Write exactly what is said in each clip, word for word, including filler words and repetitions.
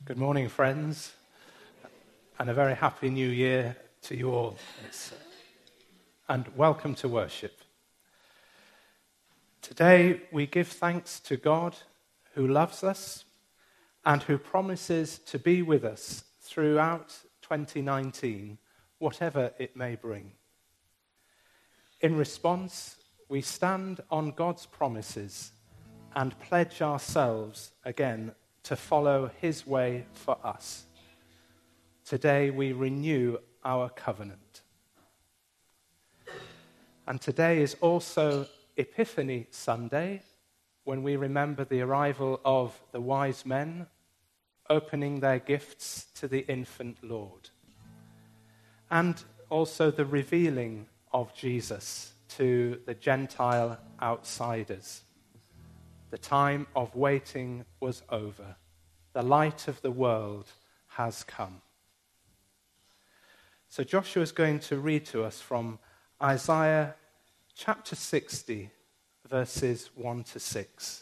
Good morning, friends, and a very happy new year to you all. It's, and welcome to worship. Today we give thanks to God who loves us and who promises to be with us throughout twenty nineteen, whatever it may bring. In response, we stand on God's promises and pledge ourselves again to follow his way for us. Today we renew our covenant. And today is also Epiphany Sunday, when we remember the arrival of the wise men opening their gifts to the infant Lord, and also the revealing of Jesus to the Gentile outsiders. The time of waiting was over. The light of the world has come. So Joshua is going to read to us from Isaiah chapter sixty, verses one to six.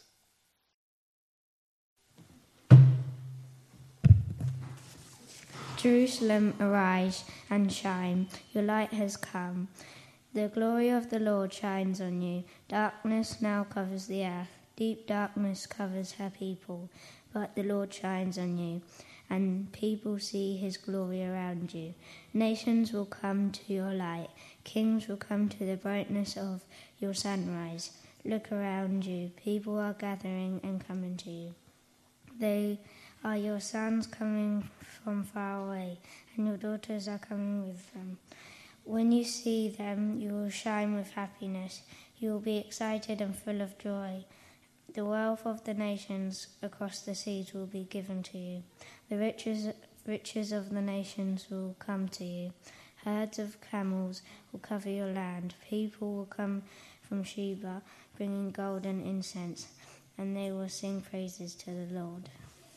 Jerusalem, arise and shine. Your light has come. The glory of the Lord shines on you. Darkness now covers the earth. Deep darkness covers her people, but the Lord shines on you, and people see his glory around you. Nations will come to your light. Kings will come to the brightness of your sunrise. Look around you. People are gathering and coming to you. They are your sons coming from far away, and your daughters are coming with them. When you see them, you will shine with happiness. You will be excited and full of joy. The wealth of the nations across the seas will be given to you. The riches, riches of the nations will come to you. Herds of camels will cover your land. People will come from Sheba, bringing gold and incense, and they will sing praises to the Lord.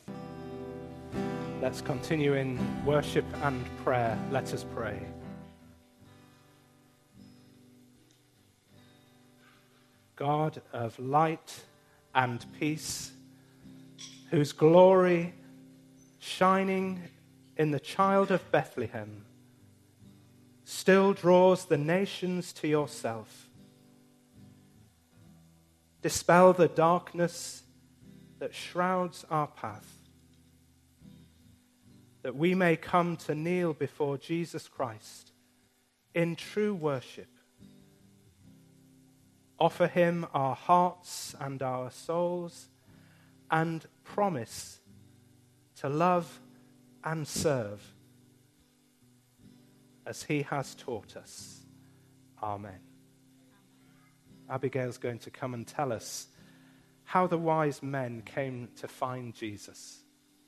Let's continue in worship and prayer. Let us pray. God of light and peace, whose glory shining in the child of Bethlehem still draws the nations to yourself. Dispel the darkness that shrouds our path, that we may come to kneel before Jesus Christ in true worship. Offer him our hearts and our souls, and promise to love and serve as he has taught us. Amen. Abigail's going to come and tell us how the wise men came to find Jesus.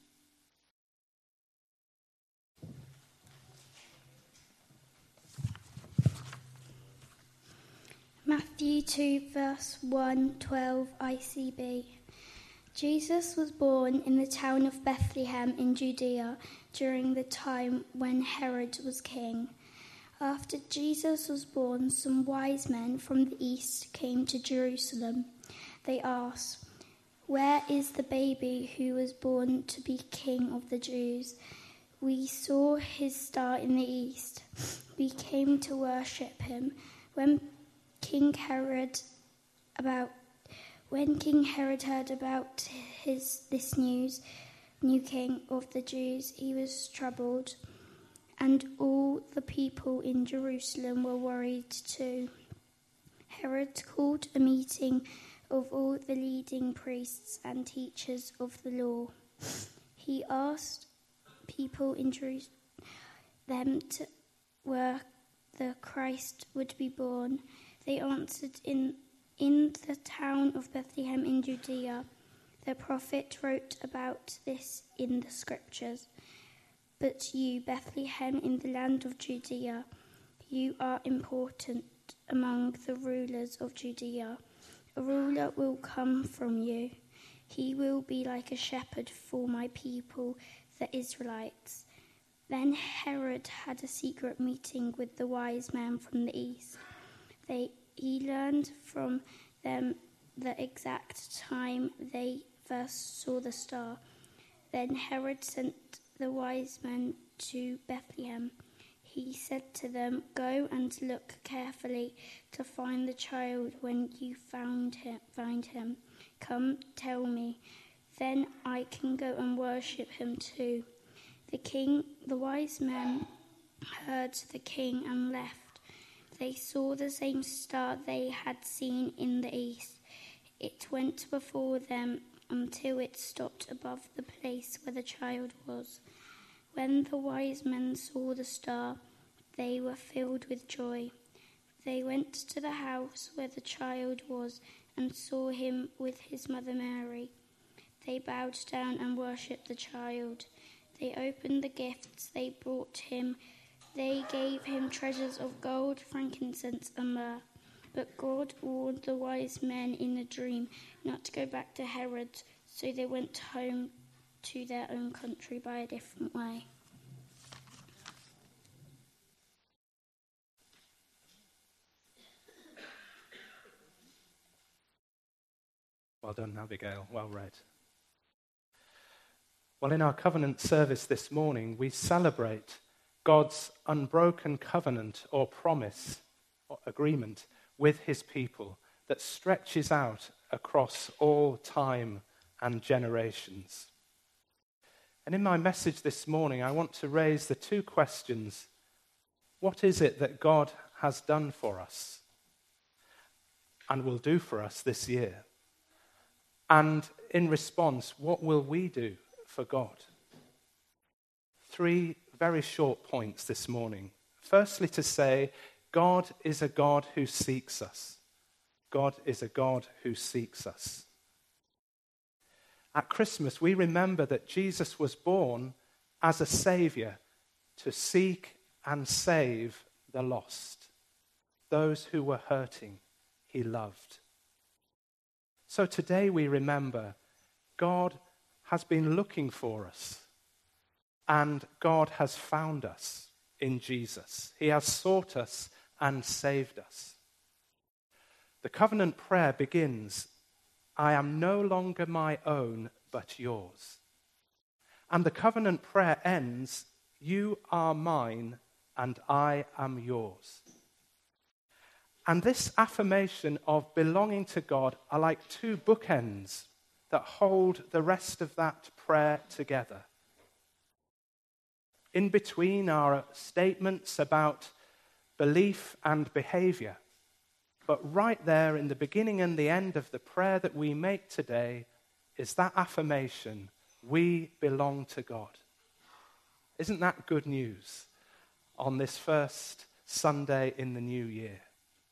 Matthew two, verse one, twelve, I C B. Jesus was born in the town of Bethlehem in Judea during the time when Herod was king. After Jesus was born, some wise men from the east came to Jerusalem. They asked, "Where is the baby who was born to be King of the Jews? We saw his star in the east. We came to worship him." When King Herod about when King Herod heard about his this news, new king of the Jews, he was troubled, and all the people in Jerusalem were worried too. Herod called a meeting of all the leading priests and teachers of the law. He asked people in Jerusalem them to where the Christ would be born. They answered, in, in the town of Bethlehem in Judea. The prophet wrote about this in the scriptures. But you, Bethlehem, in the land of Judea, you are important among the rulers of Judea. A ruler will come from you. He will be like a shepherd for my people, the Israelites. Then Herod had a secret meeting with the wise men from the east. They, he learned from them the exact time they first saw the star. Then Herod sent the wise men to Bethlehem. He said to them, "Go and look carefully to find the child. When you found him, find him, come tell me. Then I can go and worship him too." The king, the wise men heard the king and left. They saw the same star they had seen in the east. It went before them until it stopped above the place where the child was. When the wise men saw the star, they were filled with joy. They went to the house where the child was and saw him with his mother Mary. They bowed down and worshipped the child. They opened the gifts they brought him. They gave him treasures of gold, frankincense, and myrrh. But God warned the wise men in a dream not to go back to Herod, so they went home to their own country by a different way. Well done, Abigail. Well read. Well, in our covenant service this morning, we celebrate God's unbroken covenant or promise or agreement with his people that stretches out across all time and generations. And in my message this morning, I want to raise the two questions. What is it that God has done for us and will do for us this year? And in response, what will we do for God? Three very short points this morning. Firstly, to say, God is a God who seeks us. God is a God who seeks us. At Christmas, we remember that Jesus was born as a Saviour to seek and save the lost, those who were hurting, he loved. So today we remember God has been looking for us, and God has found us in Jesus. He has sought us and saved us. The covenant prayer begins, "I am no longer my own, but yours." And the covenant prayer ends, "You are mine, and I am yours." And this affirmation of belonging to God are like two bookends that hold the rest of that prayer together. In between are statements about belief and behavior. But right there in the beginning and the end of the prayer that we make today is that affirmation, we belong to God. Isn't that good news on this first Sunday in the new year?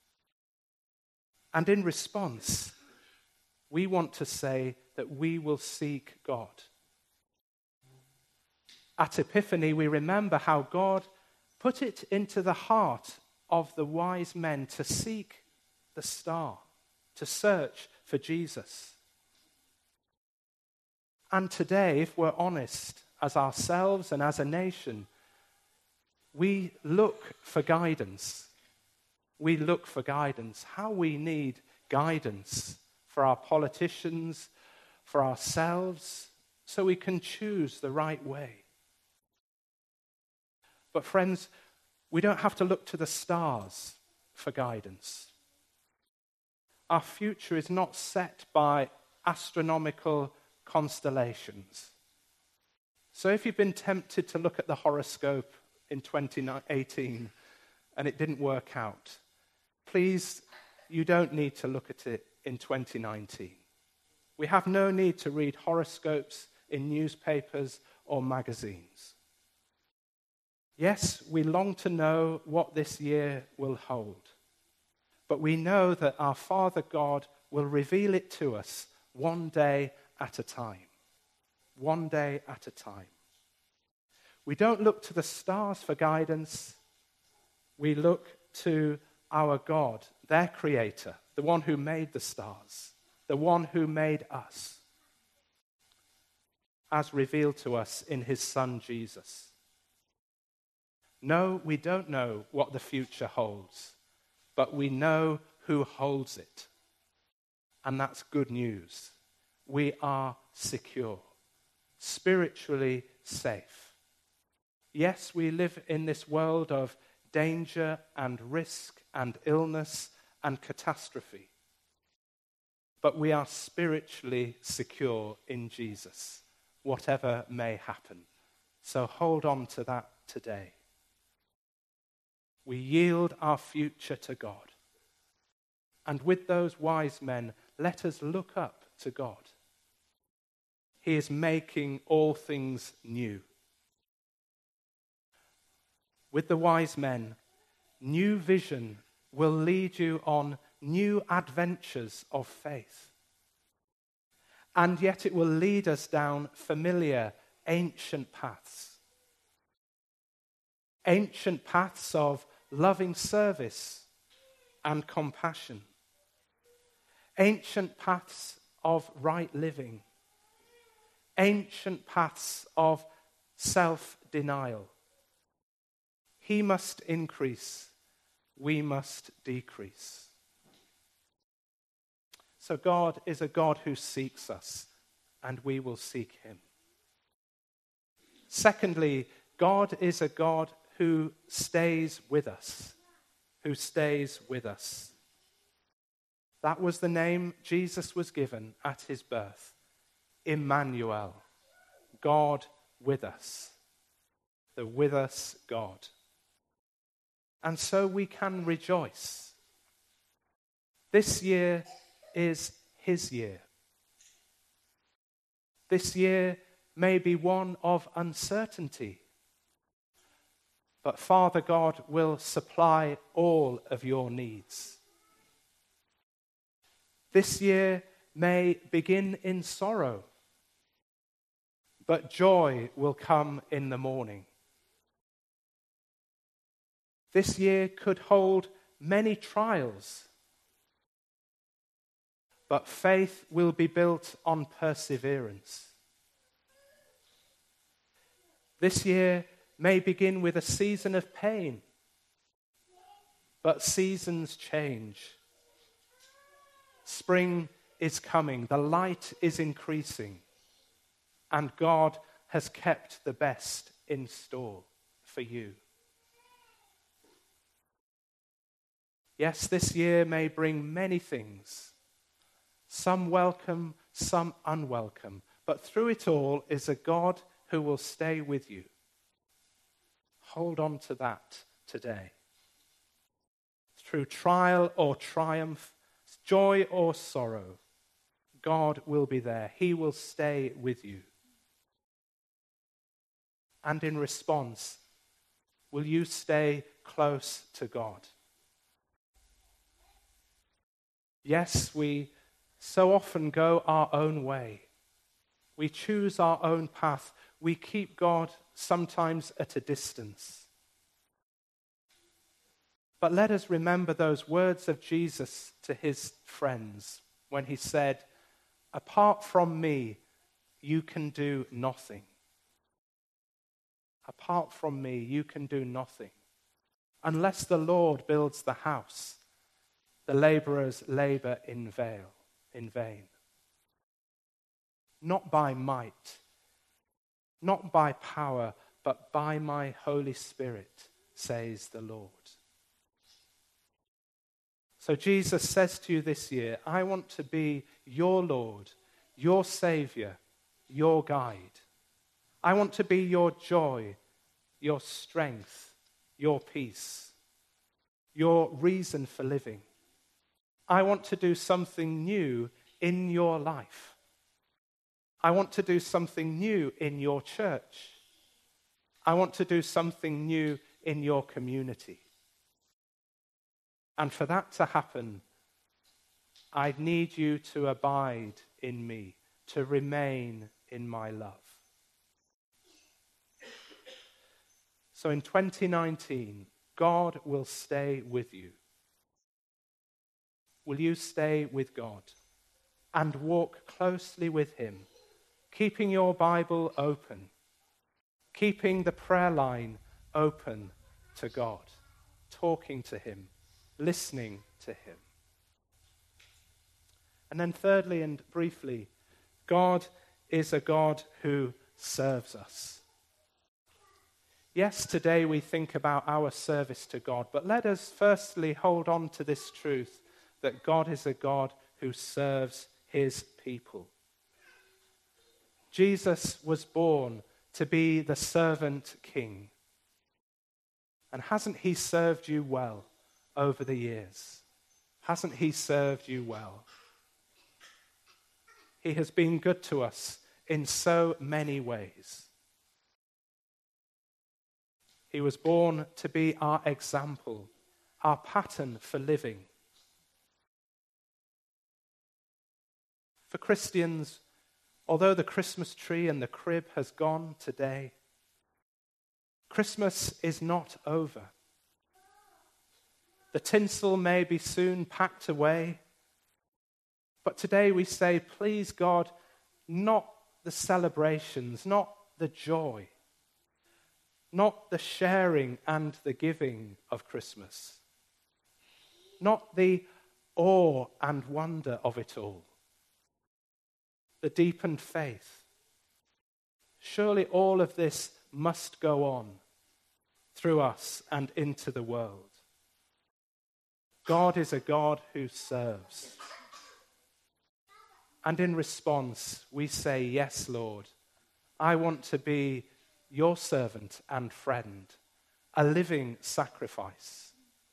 And in response, we want to say that we will seek God. At Epiphany, we remember how God put it into the heart of the wise men to seek the star, to search for Jesus. And today, if we're honest, as ourselves and as a nation, we look for guidance. We look for guidance. How we need guidance for our politicians, for ourselves, so we can choose the right way. But friends, we don't have to look to the stars for guidance. Our future is not set by astronomical constellations. So if you've been tempted to look at the horoscope in twenty eighteen and it didn't work out, please, you don't need to look at it in twenty nineteen. We have no need to read horoscopes in newspapers or magazines. Yes, we long to know what this year will hold, but we know that our Father God will reveal it to us one day at a time. One day at a time. We don't look to the stars for guidance. We look to our God, their creator, the one who made the stars, the one who made us, as revealed to us in his Son, Jesus. No, we don't know what the future holds, but we know who holds it. And that's good news. We are secure. spiritually safe. Yes, we live in this world of danger and risk and illness and catastrophe, but we are spiritually secure in Jesus, whatever may happen. So hold on to that today. We yield our future to God. And with those wise men, let us look up to God. He is making all things new. With the wise men, new vision will lead you on new adventures of faith. And yet it will lead us down familiar, ancient paths. Ancient paths of loving service and compassion. Ancient paths of right living. Ancient paths of self-denial. He must increase, we must decrease. So God is a God who seeks us, and we will seek him. Secondly, God is a God who stays with us, who stays with us. That was the name Jesus was given at his birth. Emmanuel, God with us, the with us God. And so we can rejoice. This year is his year. This year may be one of uncertainty, but Father God will supply all of your needs. This year may begin in sorrow, but joy will come in the morning. This year could hold many trials, but faith will be built on perseverance. This year may begin with a season of pain, but seasons change. Spring is coming, the light is increasing, and God has kept the best in store for you. Yes, this year may bring many things, some welcome, some unwelcome, but through it all is a God who will stay with you. Hold on to that today. Through trial or triumph, joy or sorrow, God will be there. He will stay with you. And in response, will you stay close to God? Yes, we so often go our own way. We choose our own path. We keep God sometimes at a distance. But let us remember those words of Jesus to his friends when he said, "Apart from me, you can do nothing. Apart from me, you can do nothing. Unless the Lord builds the house, the laborers labor in vain, in vain. Not by might, not by power, but by my Holy Spirit, says the Lord." So Jesus says to you this year, I want to be your Lord, your Savior, your guide. I want to be your joy, your strength, your peace, your reason for living. I want to do something new in your life. I want to do something new in your church. I want to do something new in your community. And for that to happen, I need you to abide in me, to remain in my love. So in twenty nineteen, God will stay with you. Will you stay with God and walk closely with him, keeping your Bible open, keeping the prayer line open to God, talking to him, listening to him? And then thirdly and briefly, God is a God who serves us. Yes, today we think about our service to God, but let us firstly hold on to this truth that God is a God who serves his people. Jesus was born to be the servant king. And hasn't he served you well over the years? Hasn't he served you well? He has been good to us in so many ways. He was born to be our example, our pattern for living. For Christians, although the Christmas tree and the crib has gone today, Christmas is not over. The tinsel may be soon packed away, but today we say, please God, not the celebrations, not the joy, not the sharing and the giving of Christmas, not the awe and wonder of it all, the deepened faith. Surely all of this must go on through us and into the world. God is a God who serves. And in response, we say, yes, Lord, I want to be your servant and friend, a living sacrifice.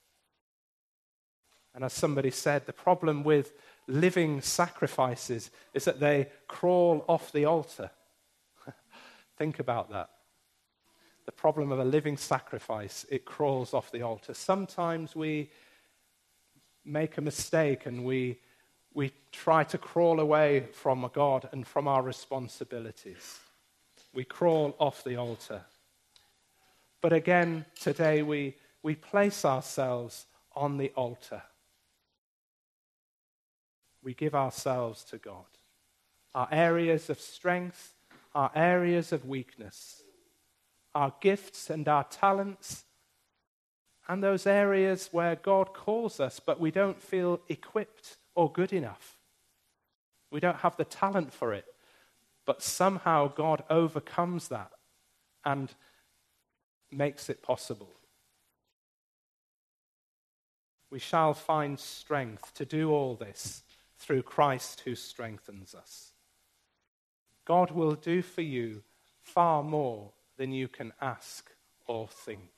And as somebody said, the problem with living sacrifices is that they crawl off the altar. Think about that. The problem of a living sacrifice, it crawls off the altar. Sometimes we make a mistake and we we try to crawl away from God and from our responsibilities. We crawl off the altar. But again, today we we place ourselves on the altar. We give ourselves to God. Our areas of strength, our areas of weakness, our gifts and our talents, and those areas where God calls us, but we don't feel equipped or good enough. We don't have the talent for it, but somehow God overcomes that and makes it possible. We shall find strength to do all this through Christ who strengthens us. God will do for you far more than you can ask or think.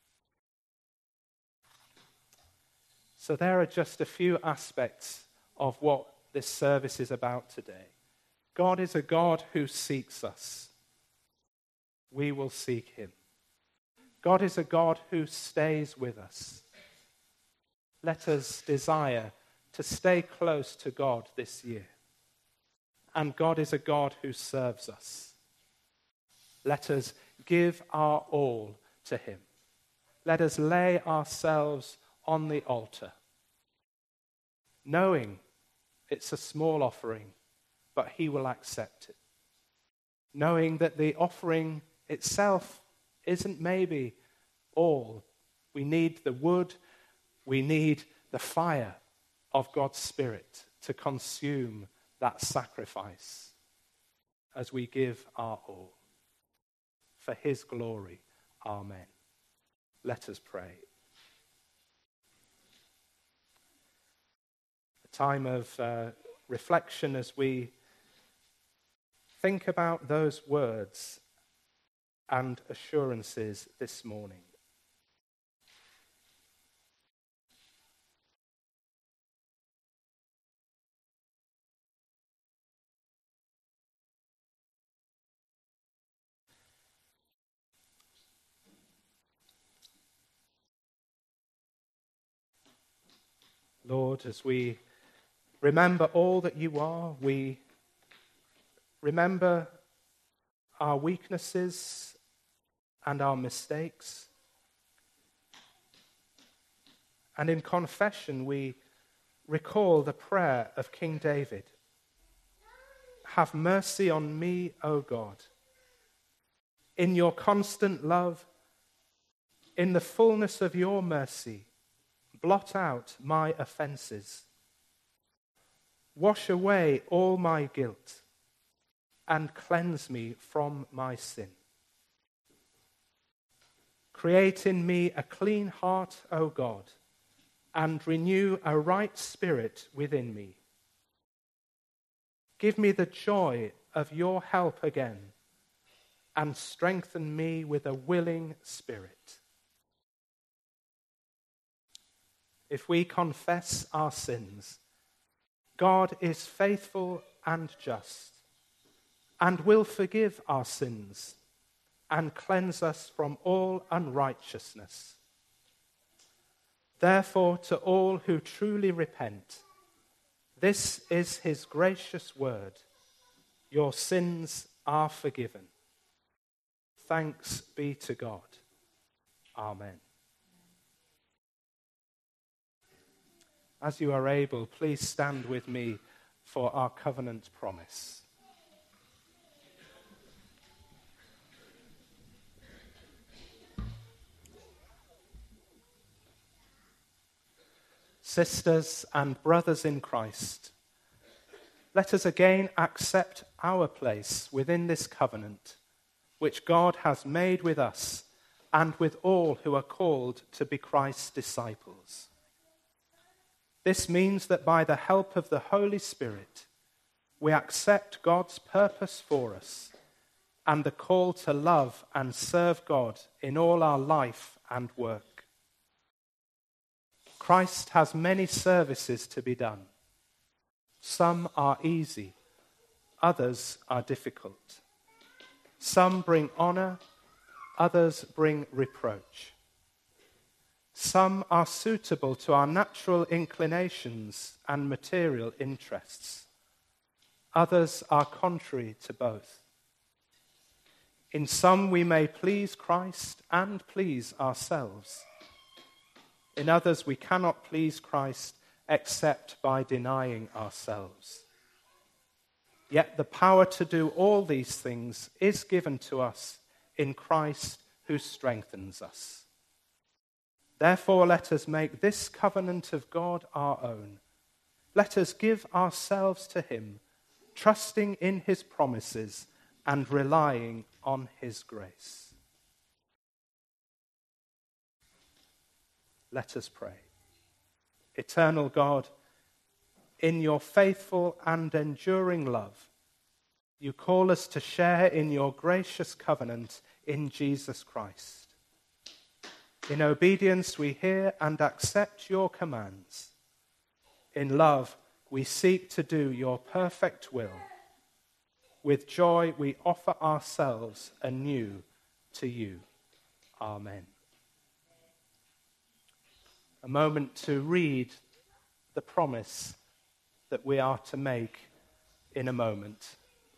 So there are just a few aspects of what this service is about today. God is a God who seeks us. We will seek him. God is a God who stays with us. Let us desire to stay close to God this year. And God is a God who serves us. Let us give our all to him. Let us lay ourselves on the altar, knowing it's a small offering, but he will accept it. Knowing that the offering itself isn't maybe all. We need the wood, we need the fire of God's Spirit to consume that sacrifice as we give our all. For his glory, amen. Let us pray. A time of uh, reflection as we think about those words and assurances this morning. Lord, as we remember all that you are, we remember our weaknesses and our mistakes. And in confession, we recall the prayer of King David. Have mercy on me, O God. In your constant love, in the fullness of your mercy, blot out my offenses. Wash away all my guilt and cleanse me from my sin. Create in me a clean heart, O God, and renew a right spirit within me. Give me the joy of your help again, and strengthen me with a willing spirit. If we confess our sins, God is faithful and just, and will forgive our sins and cleanse us from all unrighteousness. Therefore, to all who truly repent, this is his gracious word: your sins are forgiven. Thanks be to God. Amen. As you are able, please stand with me for our covenant promise. Sisters and brothers in Christ, let us again accept our place within this covenant, which God has made with us and with all who are called to be Christ's disciples. This means that by the help of the Holy Spirit, we accept God's purpose for us and the call to love and serve God in all our life and work. Christ has many services to be done. Some are easy, others are difficult. Some bring honor, others bring reproach. Some are suitable to our natural inclinations and material interests. Others are contrary to both. In some we may please Christ and please ourselves. In others we cannot please Christ except by denying ourselves. Yet the power to do all these things is given to us in Christ who strengthens us. Therefore, let us make this covenant of God our own. Let us give ourselves to him, trusting in his promises and relying on his grace. Let us pray. Eternal God, in your faithful and enduring love, you call us to share in your gracious covenant in Jesus Christ. In obedience, we hear and accept your commands. In love, we seek to do your perfect will. With joy, we offer ourselves anew to you. Amen. A moment to read the promise that we are to make in a moment.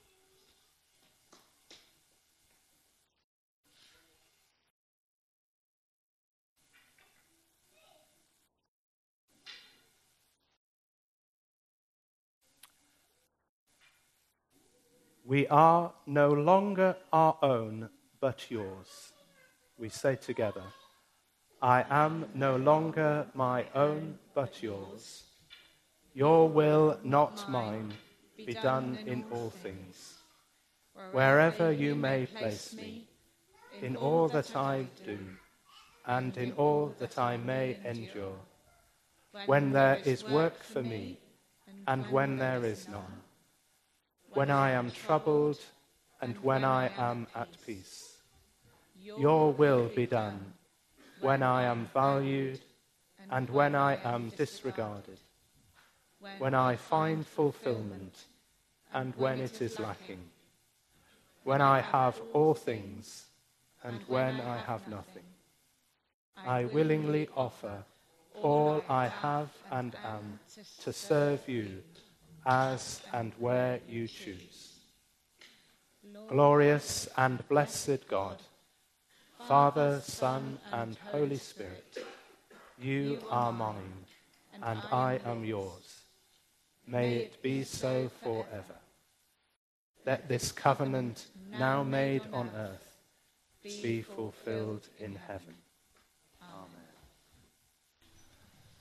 We are no longer our own, but yours. We say together, I am no longer my own, but yours. Your will, not mine, be done in all things. Wherever you may place me, in all that I do, and in all that I may endure, when there is work for me, and when there is none, when I am troubled, and when I am at peace. Your will be done, when I am valued, and when I am disregarded, when I find fulfillment, and when it is lacking, when I have all things, and when I have nothing. I willingly offer all I have and am to serve you as and where you choose. Glorious and blessed God, Father, Son, and Holy Spirit, you are mine, and I am yours. May it be so forever. Let this covenant now made on earth be fulfilled in heaven. Amen.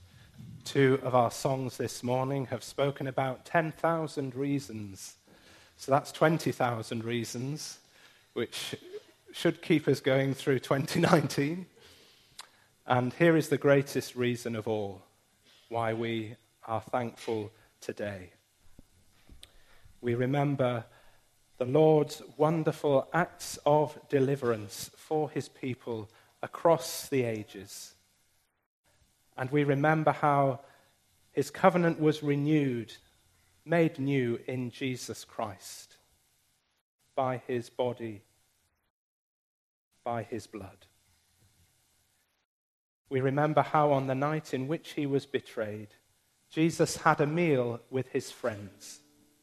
Two of our songs this morning have spoken about ten thousand reasons So that's twenty thousand reasons, which should keep us going through twenty nineteen. And here is the greatest reason of all why we are thankful today. We remember the Lord's wonderful acts of deliverance for his people across the ages. And we remember how his covenant was renewed, made new in Jesus Christ, by his body, by his blood. We remember how on the night in which he was betrayed, Jesus had a meal with his friends.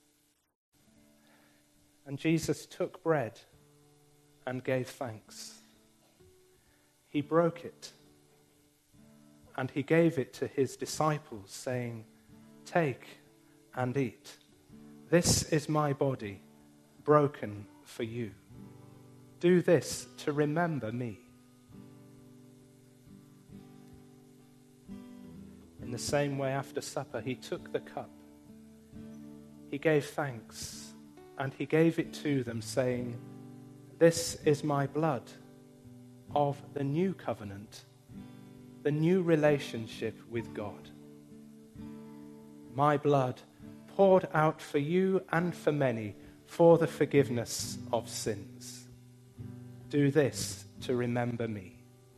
And Jesus took bread and gave thanks. He broke it, and he gave it to his disciples, saying, "Take and eat. This is my body, broken for you. Do this to remember me." In the same way, after supper, he took the cup. He gave thanks, and he gave it to them, saying, "This is my blood of the new covenant, the new relationship with God. My blood poured out for you and for many for the forgiveness of sins. Do this to remember me."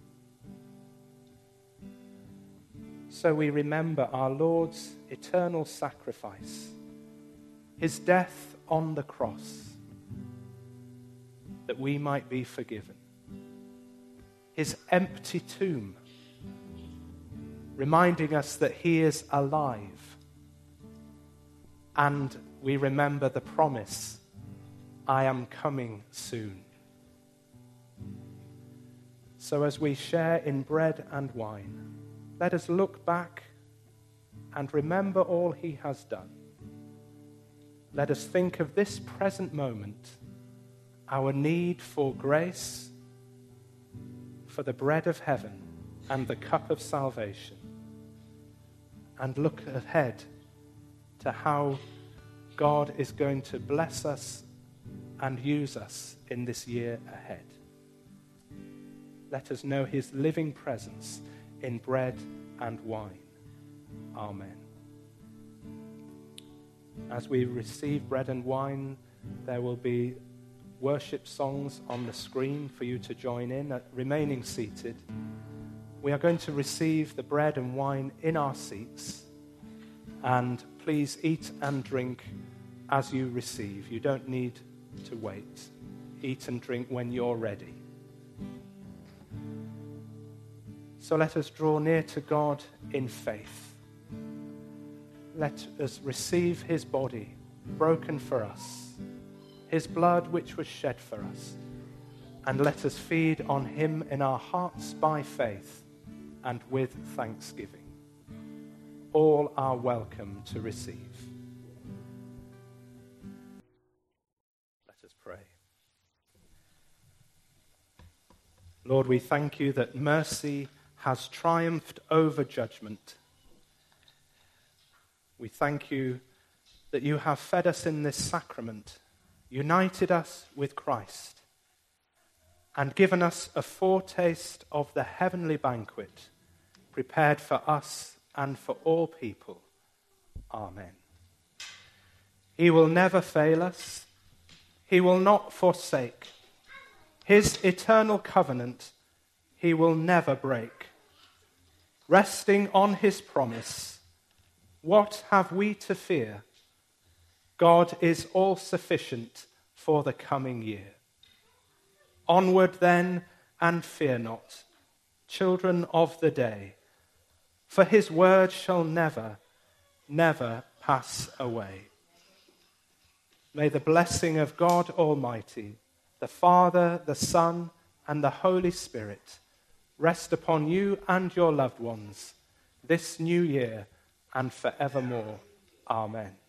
So we remember our Lord's eternal sacrifice, his death on the cross, that we might be forgiven. His empty tomb, reminding us that he is alive. And we remember the promise, "I am coming soon." So as we share in bread and wine, let us look back and remember all he has done. Let us think of this present moment, our need for grace, for the bread of heaven and the cup of salvation, and look ahead to how God is going to bless us and use us in this year ahead. Let us know his living presence in bread and wine. Amen. As we receive bread and wine, there will be worship songs on the screen for you to join in, uh, remaining seated. We are going to receive the bread and wine in our seats, and please eat and drink as you receive. You don't need to wait. Eat and drink when you're ready. So let us draw near to God in faith. Let us receive his body broken for us, his blood which was shed for us, and let us feed on him in our hearts by faith and with thanksgiving. All are welcome to receive. Let us pray. Lord, we thank you that mercy has triumphed over judgment. We thank you that you have fed us in this sacrament, united us with Christ, and given us a foretaste of the heavenly banquet prepared for us and for all people. Amen. He will never fail us. He will not forsake. His eternal covenant he will never break. Resting on his promise, what have we to fear? God is all sufficient for the coming year. Onward then, and fear not, children of the day, for his word shall never, never pass away. May the blessing of God Almighty, the Father, the Son, and the Holy Spirit rest upon you and your loved ones this new year and forevermore. Amen.